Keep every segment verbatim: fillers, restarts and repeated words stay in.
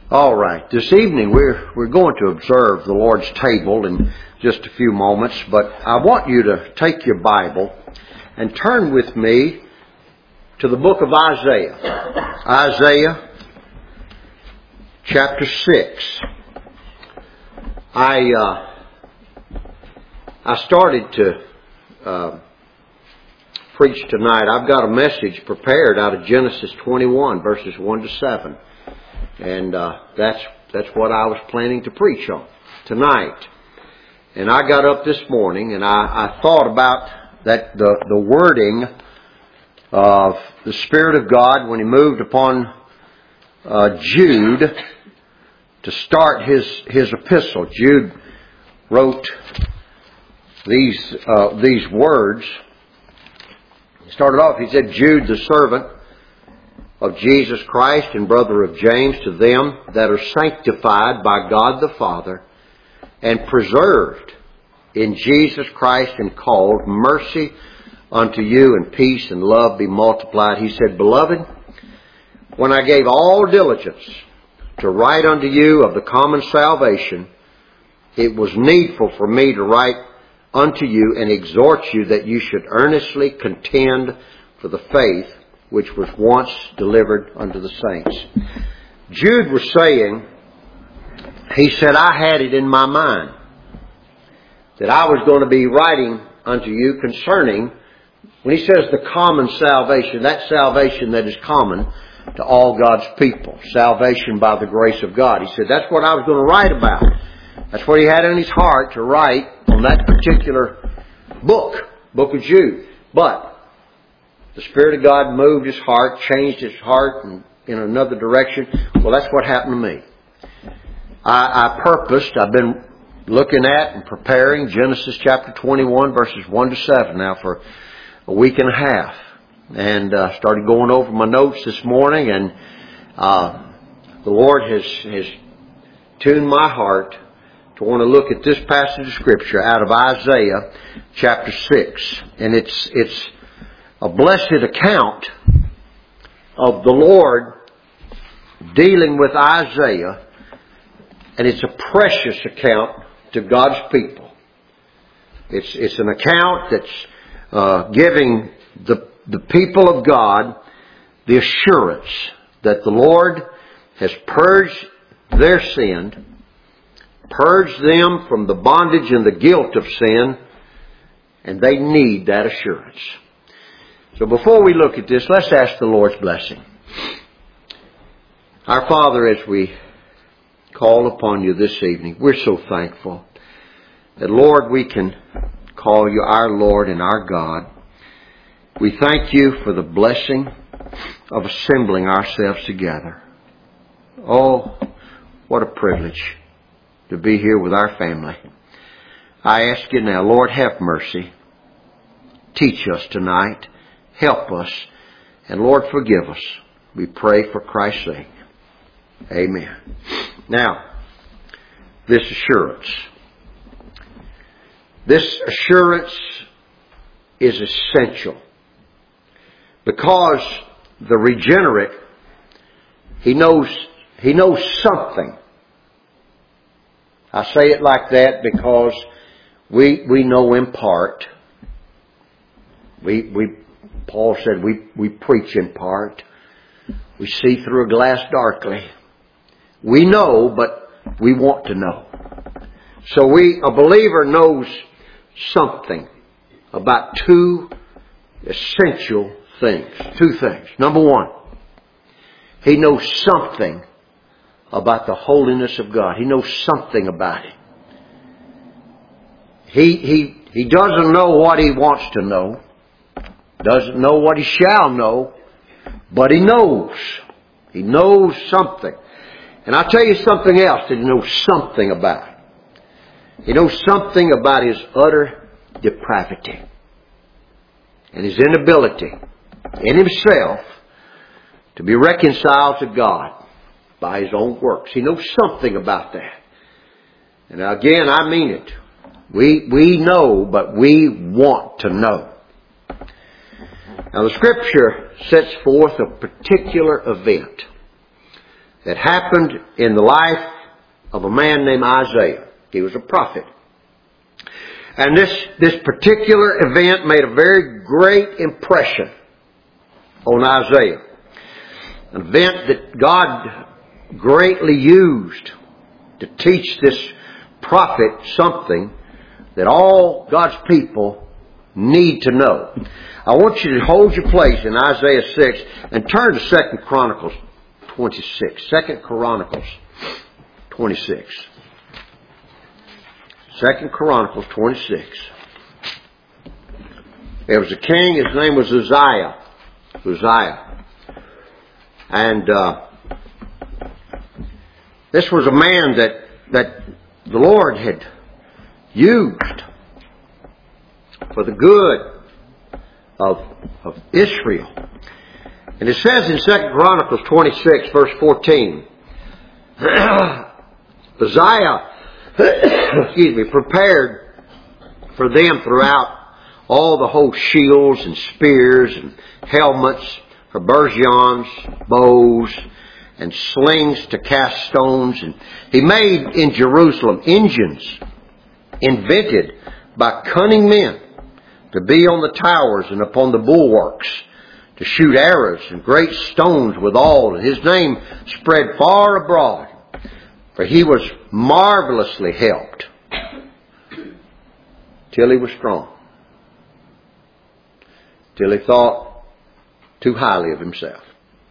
All right. This evening we're we're going to observe the Lord's table in just a few moments, but I want you to take your Bible and turn with me to the book of Isaiah. Isaiah chapter six. I uh, I started to uh, preach tonight. I've got a message prepared out of Genesis twenty-one, verses one to seven. And uh, that's that's what I was planning to preach on tonight. And I got up this morning and I, I thought about that the, the wording of the Spirit of God when He moved upon uh, Jude to start his his epistle. Jude wrote these uh, these words. He started off. He said, "Jude, the servant of Jesus Christ and brother of James, to them that are sanctified by God the Father and preserved in Jesus Christ and called, mercy unto you and peace and love be multiplied." He said, "Beloved, when I gave all diligence to write unto you of the common salvation, it was needful for me to write unto you and exhort you that you should earnestly contend for the faith which was once delivered unto the saints." Jude was saying, he said, I had it in my mind that I was going to be writing unto you concerning, when he says the common salvation, that salvation that is common to all God's people, salvation by the grace of God. He said, that's what I was going to write about. That's what he had in his heart to write on that particular book, book of Jude. But the Spirit of God moved his heart, changed his heart in, in another direction. Well, that's what happened to me. I, I purposed, I've been looking at and preparing Genesis chapter twenty-one, verses one to seven now for a week and a half. And uh, started going over my notes this morning, and uh, the Lord has, has tuned my heart to want to look at this passage of Scripture out of Isaiah chapter six. And it's it's a blessed account of the Lord dealing with Isaiah, and it's a precious account to God's people. It's it's an account that's uh, giving the the people of God the assurance that the Lord has purged their sin, purged them from the bondage and the guilt of sin, and they need that assurance. So before we look at this, let's ask the Lord's blessing. Our Father, as we call upon you this evening, we're so thankful that, Lord, we can call you our Lord and our God. We thank you for the blessing of assembling ourselves together. Oh, what a privilege to be here with our family. I ask you now, Lord, have mercy. Teach us tonight. Help us. And Lord, forgive us. We pray for Christ's sake. Amen. Now, this assurance. This assurance is essential. Because the regenerate, he knows, he knows something. I say it like that because we, we know in part. We, we, Paul said we, we preach in part. We see through a glass darkly. We know, but we want to know. So we, a believer knows something about two essential things. Two things. Number one, he knows something about the holiness of God. He knows something about it. He, he, he doesn't know what he wants to know. Doesn't know what he shall know. But he knows. He knows something. And I'll tell you something else that he knows something about. He knows something about his utter depravity. And his inability in himself to be reconciled to God by his own works. He knows something about that. And again, I mean it. We, we know, but we want to know. Now the Scripture sets forth a particular event that happened in the life of a man named Isaiah. He was a prophet. And this, this particular event made a very great impression on Isaiah. An event that God greatly used to teach this prophet something that all God's people need to know. I want you to hold your place in Isaiah six and turn to Second Chronicles twenty-six. Second Chronicles twenty-six. Second Chronicles twenty-six. There was a king, his name was Uzziah. Uzziah. And uh, this was a man that, that the Lord had used for the good of, of Israel. And it says in Second Chronicles twenty-six, verse fourteen, Uzziah excuse me, prepared for them throughout all the whole shields and spears and helmets, habergeons, bows, and slings to cast stones. And he made in Jerusalem engines invented by cunning men to be on the towers and upon the bulwarks, to shoot arrows and great stones withal. And his name spread far abroad, for he was marvelously helped till he was strong, till he thought too highly of himself.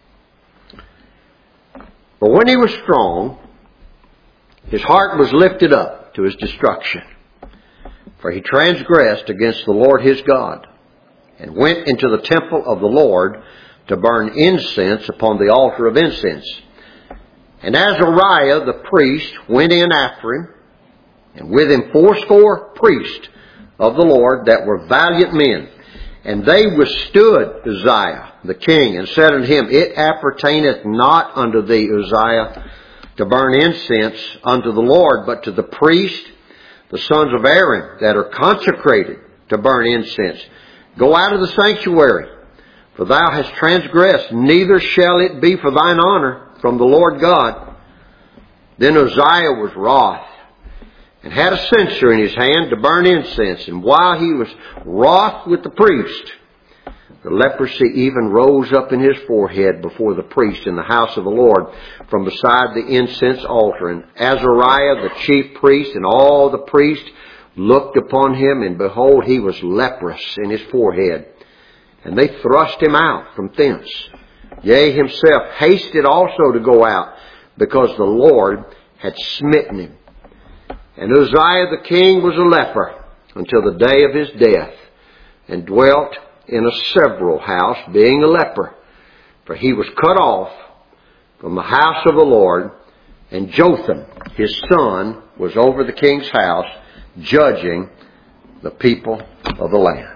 But when he was strong, his heart was lifted up to his destruction, for he transgressed against the Lord his God, and went into the temple of the Lord to burn incense upon the altar of incense. And Azariah the priest went in after him, and with him fourscore priests of the Lord that were valiant men. And they withstood Uzziah the king, and said unto him, It appertaineth not unto thee, Uzziah, to burn incense unto the Lord, but to the priest, the sons of Aaron, that are consecrated to burn incense. Go out of the sanctuary, for thou hast transgressed, neither shall it be for thine honor from the Lord God. Then Uzziah was wroth, and had a censer in his hand to burn incense. And while he was wroth with the priest, the leprosy even rose up in his forehead before the priest in the house of the Lord from beside the incense altar. And Azariah the chief priest and all the priests looked upon him, and behold, he was leprous in his forehead. And they thrust him out from thence. Yea, himself hasted also to go out, because the Lord had smitten him. And Uzziah the king was a leper until the day of his death, and dwelt in a several house, being a leper. For he was cut off from the house of the Lord, and Jotham his son was over the king's house, judging the people of the land.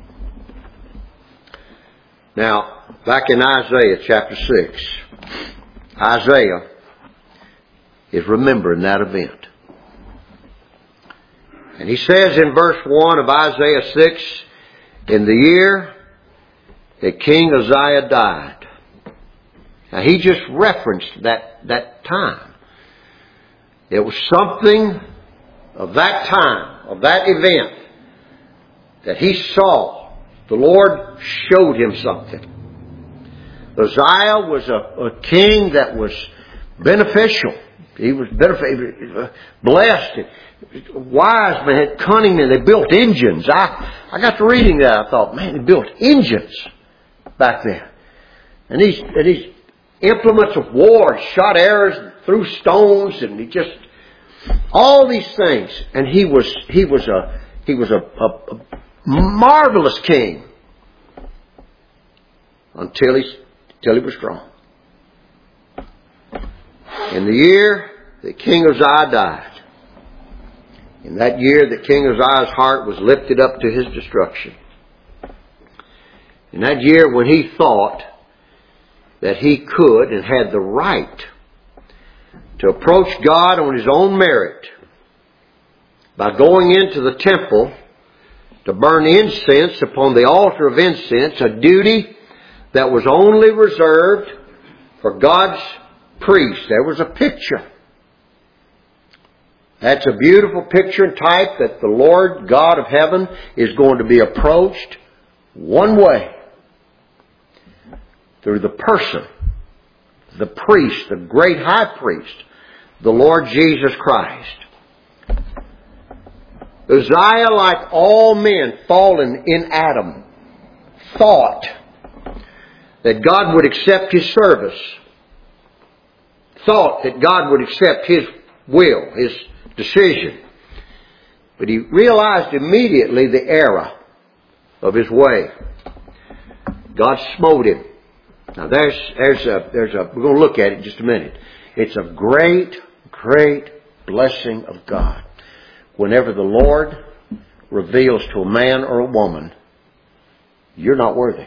Now, back in Isaiah chapter six, Isaiah is remembering that event. And he says in verse one of Isaiah six, in the year that King Uzziah died. Now he just referenced that, that time. It was something of that time, of that event, that he saw. The Lord showed him something. Uzziah was a, a king that was beneficial. He was beneficial, blessed, wise men, had cunning men. They built engines. I, I got to reading that. I thought, man, they built engines back then. And these, and these implements of war, shot arrows, threw stones, and he just, all these things. And he was, he was a, he was a, a, a marvelous king until he, until he was strong. In the year that King Uzziah died, in that year that King Uzziah's heart was lifted up to his destruction, in that year when he thought that he could and had the right to approach God on his own merit by going into the temple to burn incense upon the altar of incense, a duty that was only reserved for God's priest. There was a picture. That's a beautiful picture and type that the Lord God of heaven is going to be approached one way. Through the person, the priest, the great high priest, the Lord Jesus Christ. Uzziah, like all men fallen in Adam, thought that God would accept his service. Thought that God would accept his will, his decision. But he realized immediately the error of his way. God smote him. Now there's, there's a, there's a, we're going to look at it in just a minute. It's a great, great blessing of God. Whenever the Lord reveals to a man or a woman, you're not worthy.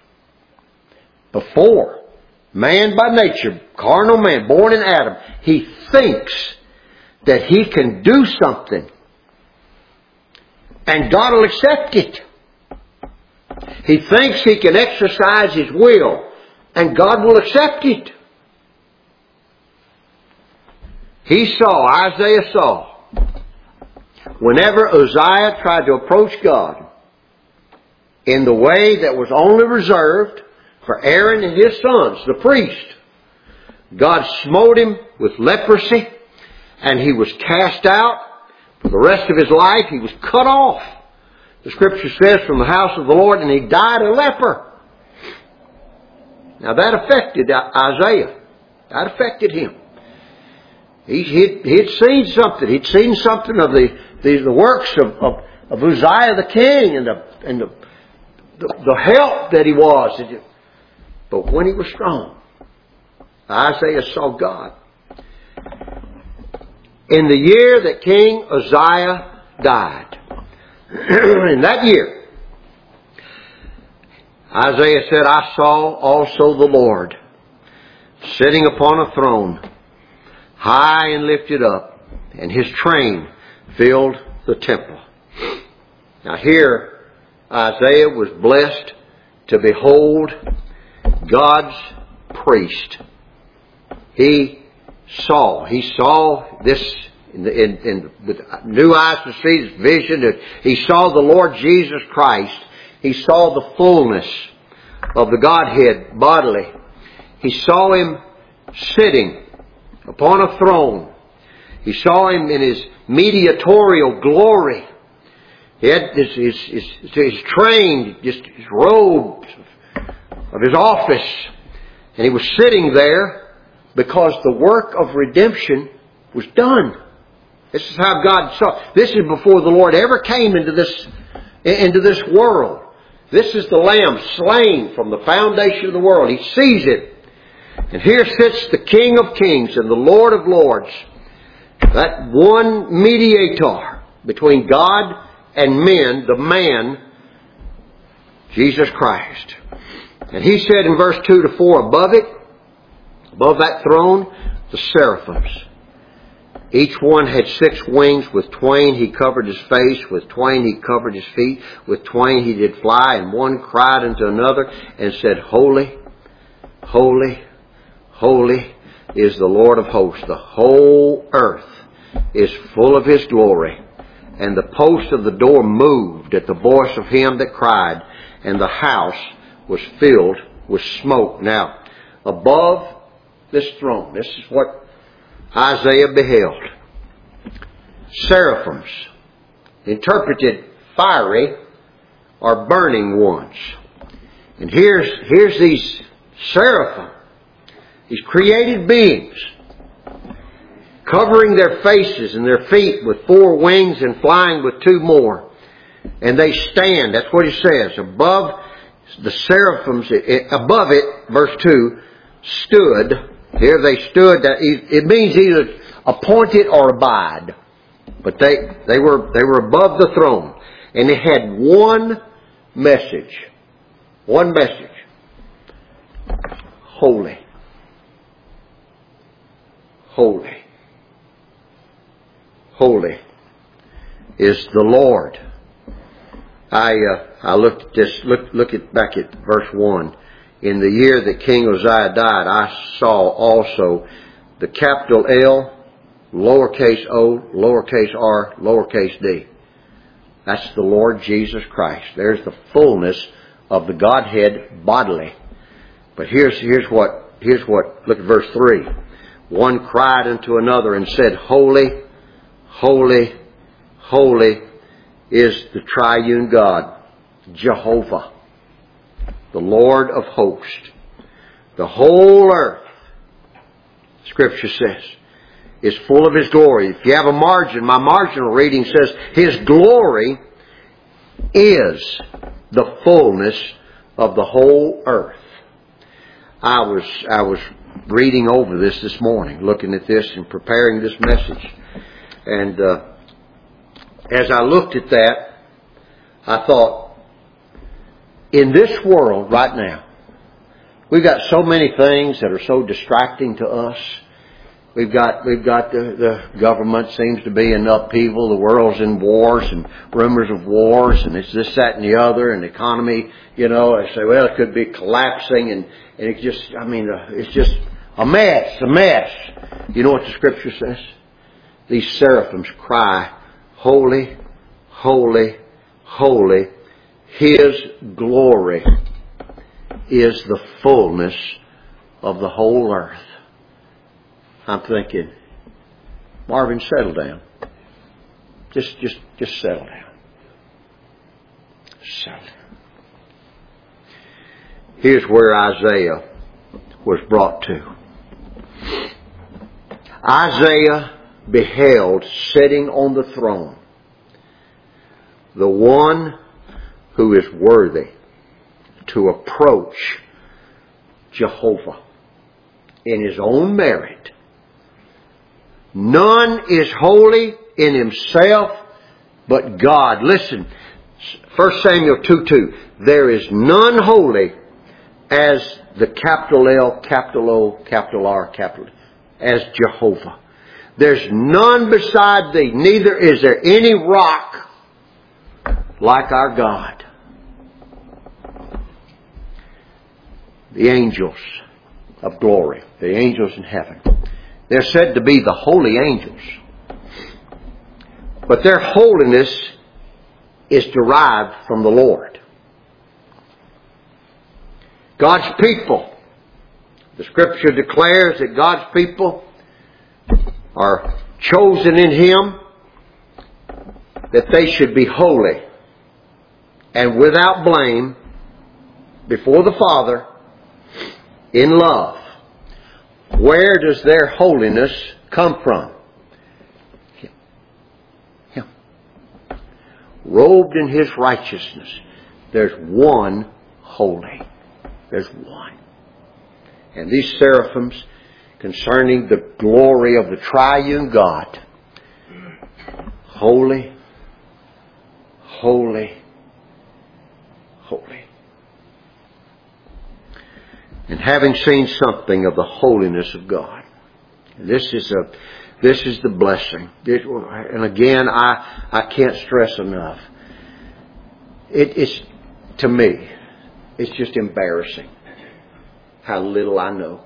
Before, man by nature, carnal man, born in Adam, he thinks that he can do something. And God will accept it. He thinks he can exercise his will. And God will accept it. He saw, Isaiah saw, whenever Uzziah tried to approach God in the way that was only reserved for Aaron and his sons, the priest, God smote him with leprosy and he was cast out. For the rest of his life he was cut off, the Scripture says, from the house of the Lord, and he died a leper. Now that affected Isaiah. That affected him. He, he'd, he'd seen something. He'd seen something of the, the, the works of, of, of Uzziah the king and, the, and the, the, the help that he was. But when he was strong, Isaiah saw God. In the year that King Uzziah died, in that year, Isaiah said, I saw also the Lord sitting upon a throne, high and lifted up, and his train filled the temple. Now here, Isaiah was blessed to behold God's priest. He saw, he saw this in, the, in, in with new eyes to see this vision. He saw the Lord Jesus Christ. He saw the fullness of the Godhead bodily. He saw Him sitting upon a throne. He saw Him in His mediatorial glory. He had his, his, his, his train, just his robes of His office. And He was sitting there because the work of redemption was done. This is how God saw. This is before the Lord ever came into this, into this world. This is the Lamb slain from the foundation of the world. He sees it. And here sits the King of Kings and the Lord of Lords. That one mediator between God and men, the man, Jesus Christ. And He said in verse two to four, above it, above that throne, the seraphims. Each one had six wings. With twain he covered his face. With twain he covered his feet. With twain he did fly. And one cried unto another and said, Holy, holy, holy is the Lord of hosts. The whole earth is full of His glory. And the post of the door moved at the voice of him that cried. And the house was filled with smoke. Now, above this throne, this is what Isaiah beheld. Seraphims, interpreted fiery, are burning ones. And here's, here's these seraphim, these created beings, covering their faces and their feet with four wings and flying with two more. And they stand, that's what it says, above the seraphims, above it, verse two, stood. Here they stood. It means either appointed or abide. But they, they were, they were above the throne. And they had one message. One message. Holy. Holy. Holy is the Lord. I, uh, I looked at this, look, look at, back at verse one. in the year that King Uzziah died, I saw also the capital L, lowercase o, lowercase r, lowercase d. That's the Lord Jesus Christ. There's the fullness of the Godhead bodily. But here's, here's what, here's what, look at verse three. One cried unto another and said, Holy, holy, holy is the triune God, Jehovah, the Lord of hosts. The whole earth, Scripture says, is full of His glory. If you have a margin, my marginal reading says, His glory is the fullness of the whole earth. I was, I was reading over this this morning, looking at this and preparing this message. And uh, as I looked at that, I thought, in this world right now, we've got so many things that are so distracting to us. We've got, we've got the, the government seems to be in upheaval. The world's in wars and rumors of wars, and it's this, that, and the other, and the economy, you know, I say, well, it could be collapsing, and, and it just, I mean, uh, it's just a mess, a mess. You know what the Scripture says? These seraphims cry, Holy, holy, holy. His glory is the fullness of the whole earth. I'm thinking, Marvin, settle down. Just, just, just settle down. Settle down. Here's where Isaiah was brought to. Isaiah beheld sitting on the throne the one who is worthy to approach Jehovah in His own merit. None is holy in himself but God. Listen, First Samuel two two. There is none holy as the capital L, capital O, capital R, capital as Jehovah. There's none beside Thee. Neither is there any rock like our God. The angels of glory, the angels in heaven, they're said to be the holy angels. But their holiness is derived from the Lord. God's people, the Scripture declares that God's people are chosen in Him, that they should be holy and without blame before the Father in love. Where does their holiness come from? Him. Him. Robed in His righteousness. There's one holy. There's one. And these seraphims, concerning the glory of the triune God, holy, holy, holy. And having seen something of the holiness of God, this is a, this is the blessing. It, and again, I, I can't stress enough. It is, to me, it's just embarrassing how little I know.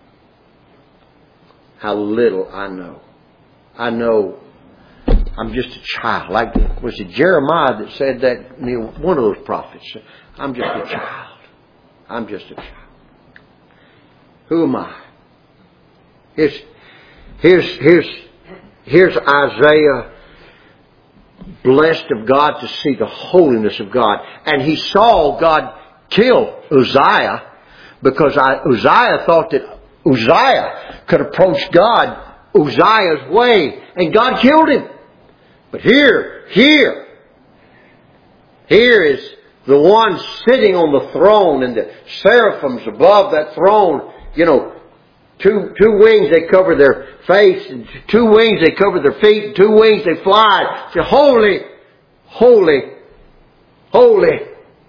How little I know. I know I'm just a child. Like, was it Jeremiah that said that? You know, one of those prophets. I'm just a child. I'm just a child. Who am I? Here's, here's, here's, here's Isaiah, blessed of God to see the holiness of God. And he saw God kill Uzziah because I, Uzziah thought that Uzziah could approach God Uzziah's way, and God killed him. But here, here, here is the one sitting on the throne, and the seraphims above that throne. You know, two two wings they cover their face, and two wings they cover their feet, and two wings they fly. Say, holy, holy, holy.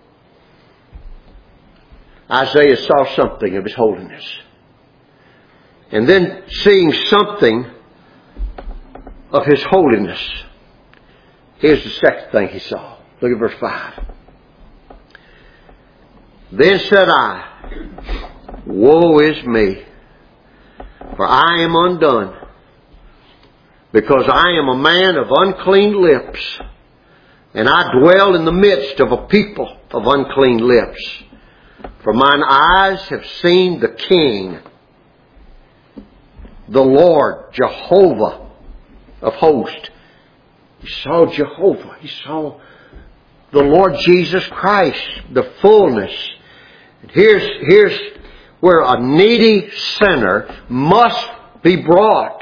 Isaiah saw something of His holiness. And then seeing something of His holiness, here's the second thing he saw. Look at verse five. Then said I, Woe is me, for I am undone, because I am a man of unclean lips, and I dwell in the midst of a people of unclean lips. For mine eyes have seen the King, the Lord, Jehovah of hosts. He saw Jehovah. He saw the Lord Jesus Christ, the fullness. And here's, here's where a needy sinner must be brought.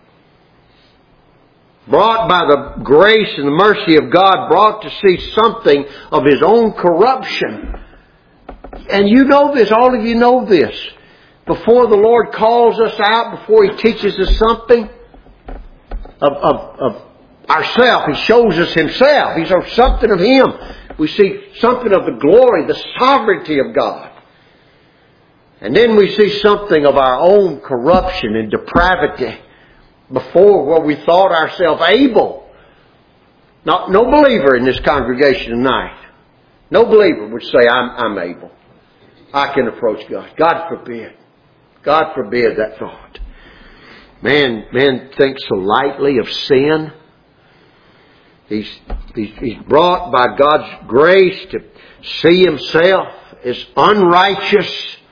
Brought by the grace and the mercy of God, brought to see something of his own corruption. And you know this, all of you know this. Before the Lord calls us out, before He teaches us something of, of, of ourselves, He shows us Himself. He shows something of Him. We see something of the glory, the sovereignty of God. And then we see something of our own corruption and depravity before where we thought ourselves able. Not, no believer in this congregation tonight, no believer would say, I'm, I'm able. I can approach God. God forbid. God forbid that thought. Man, man thinks so lightly of sin. He's, he's, he's brought by God's grace to see himself as unrighteous.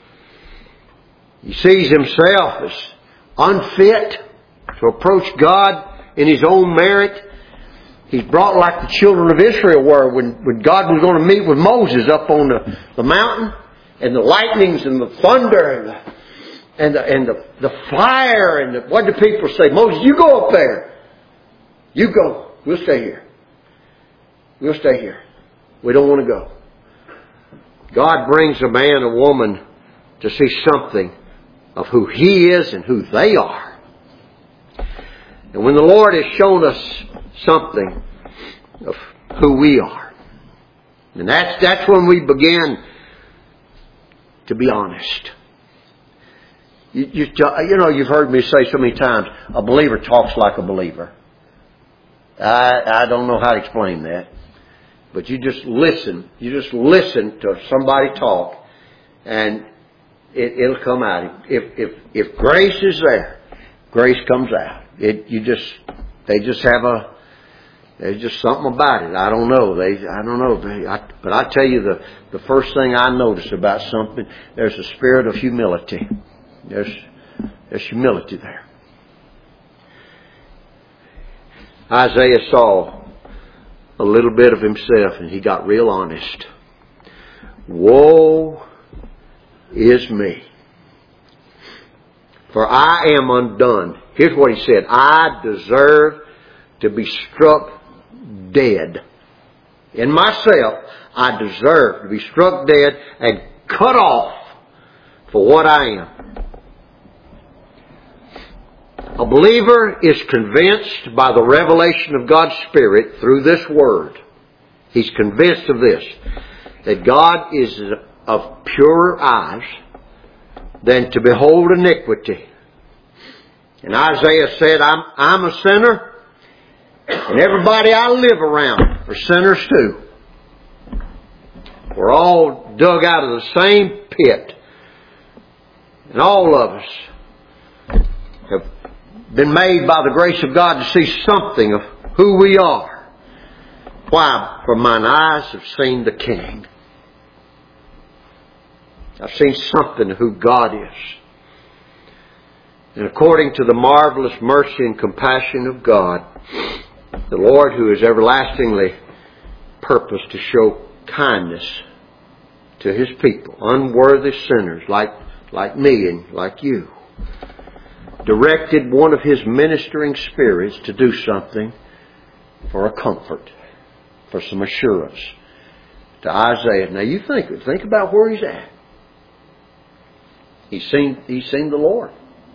He sees himself as unfit to approach God in his own merit. He's brought like the children of Israel were when, when God was going to meet with Moses up on the, the mountain, and the lightnings and the thunder and the, and the, and the, the fire and the, what do people say? Moses, you go up there. You go. We'll stay here. We'll stay here. We don't want to go. God brings a man or woman to see something of who He is and who they are. And when the Lord has shown us something of who we are, and that's, that's when we begin to be honest. You, you, you know, you've heard me say so many times, a believer talks like a believer. I, I don't know how to explain that. But you just listen. You just listen to somebody talk, and it, it'll come out. If, if, if grace is there, grace comes out. It, you just, they just have a, there's just something about it. I don't know. They, I don't know. They, I, but I tell you, the, the first thing I notice about something, there's a spirit of humility. There's, there's humility there. Isaiah saw a little bit of himself and he got real honest. Woe is me, for I am undone. Here's what he said. I deserve to be struck dead. In myself, I deserve to be struck dead and cut off for what I am. A believer is convinced by the revelation of God's Spirit through this Word. He's convinced of this, that God is of purer eyes than to behold iniquity. And Isaiah said, I'm, I'm a sinner, and everybody I live around are sinners too. We're all dug out of the same pit. And all of us have been made by the grace of God to see something of who we are. Why? For mine eyes have seen the King. I've seen something of who God is. And according to the marvelous mercy and compassion of God, the Lord, who is everlastingly purposed to show kindness to His people, unworthy sinners like, like me and like you, directed one of His ministering spirits to do something for a comfort, for some assurance to Isaiah. Now you think, think about where he's at. He's seen, he's seen the Lord.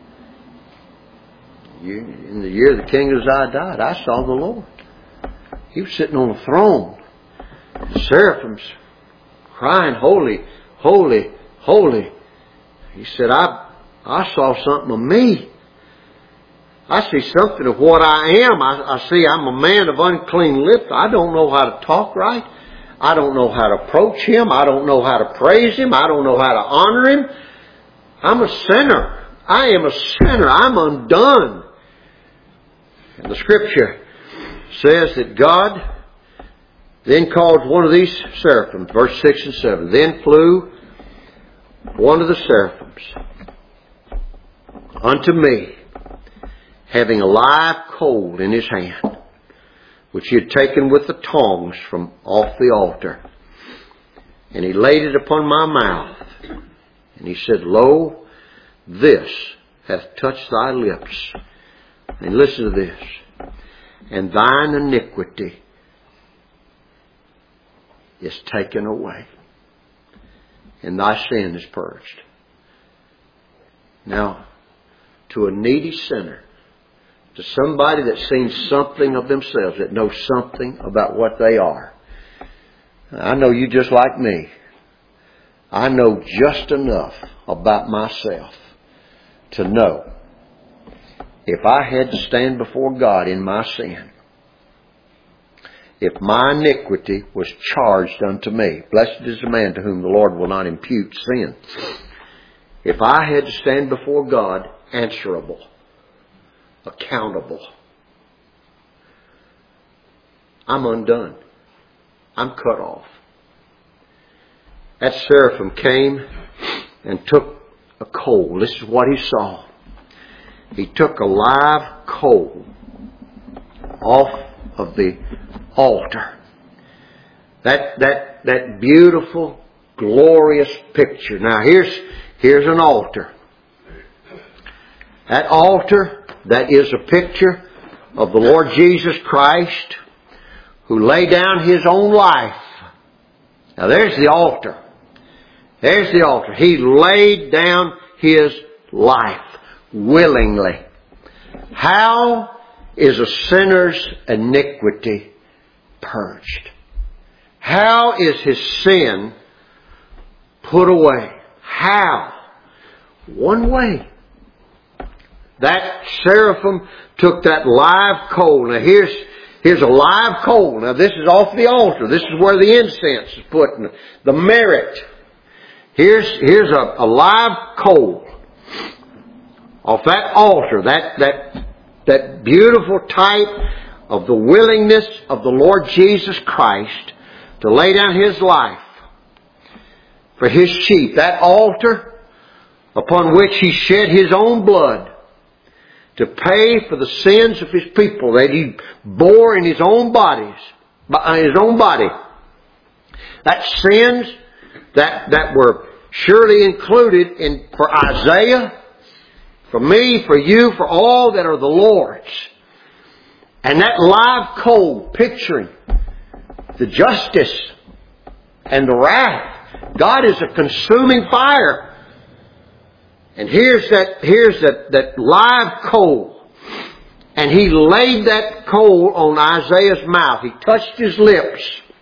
You, in the year the King Uzziah died, I saw the Lord. He was sitting on a throne. The seraphims crying, holy, holy, holy. He said, I, I saw something of me. I see something of what I am. I, I see I'm a man of unclean lips. I don't know how to talk right. I don't know how to approach Him. I don't know how to praise Him. I don't know how to honor Him. I'm a sinner. I am a sinner. I'm undone. And the Scripture says that God then called one of these seraphims, verse six and seven. Then flew one of the seraphims unto me, having a live coal in his hand, which he had taken with the tongs from off the altar. And he laid it upon my mouth. And he said, Lo, this hath touched thy lips. And listen to this. And thine iniquity is taken away, and thy sin is purged. Now, to a needy sinner, to somebody that's seen something of themselves, that knows something about what they are. I know you just like me. I know just enough about myself to know if I had to stand before God in my sin, if my iniquity was charged unto me, blessed is the man to whom the Lord will not impute sin. If I had to stand before God answerable, accountable, I'm undone. I'm cut off. That seraphim came and took a coal. This is what he saw. He took a live coal off of the altar. That, that, that beautiful, glorious picture. Now here's, here's an altar. That altar, that is a picture of the Lord Jesus Christ, who laid down His own life. Now there's the altar. There's the altar. He laid down His life willingly. How is a sinner's iniquity purged? How is his sin put away? How? One way. That seraphim took that live coal. Now here's, here's a live coal. Now this is off the altar. This is where the incense is put. The merit. Here's, here's a, a live coal. Off that altar. That, that, that beautiful type of the willingness of the Lord Jesus Christ to lay down His life for His sheep. That altar upon which He shed His own blood to pay for the sins of His people that He bore in His own bodies, His own body. That sins that, that were surely included in, for Isaiah, for me, for you, for all that are the Lord's. And that live coal picturing the justice and the wrath. God is a consuming fire. And here's that, here's that, that live coal. And He laid that coal on Isaiah's mouth. He touched his lips.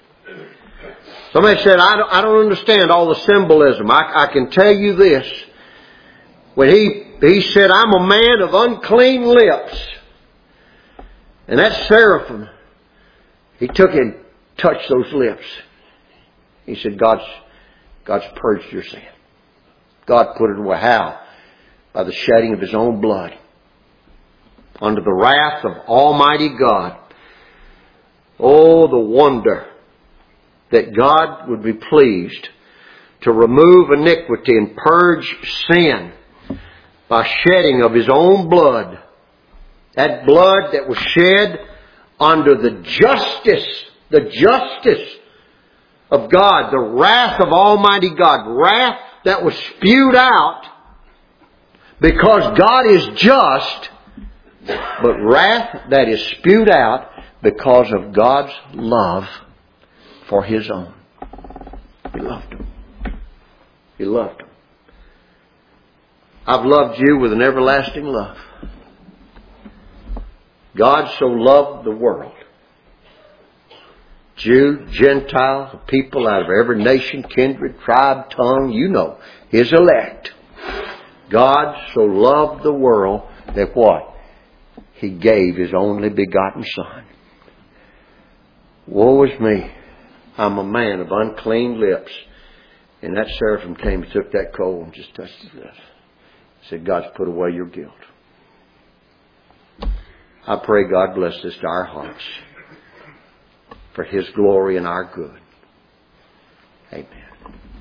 Somebody said, I don't, I don't understand all the symbolism. I, I can tell you this. When he, he said, I'm a man of unclean lips. And that seraphim, he took and touched those lips. He said, God's, God's purged your sin. God put it away. How? By the shedding of His own blood. Under the wrath of Almighty God. Oh, the wonder that God would be pleased to remove iniquity and purge sin by shedding of His own blood. That blood that was shed under the justice, the justice of God, the wrath of Almighty God. Wrath that was spewed out because God is just, but wrath that is spewed out because of God's love for His own. He loved them. He loved them. I've loved you with an everlasting love. God so loved the world. Jew, Gentile, people out of every nation, kindred, tribe, tongue, you know, His elect. God so loved the world that what? He gave His only begotten Son. Woe is me. I'm a man of unclean lips. And that seraphim came and took that coal and just touched his lips. Said, God's put away your guilt. I pray God bless this to our hearts for His glory and our good. Amen.